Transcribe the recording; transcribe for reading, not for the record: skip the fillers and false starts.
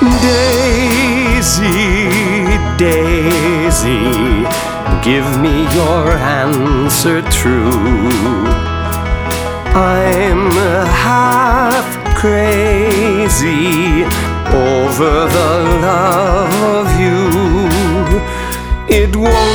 Daisy, Daisy, give me your answer true. I'm half crazy over the love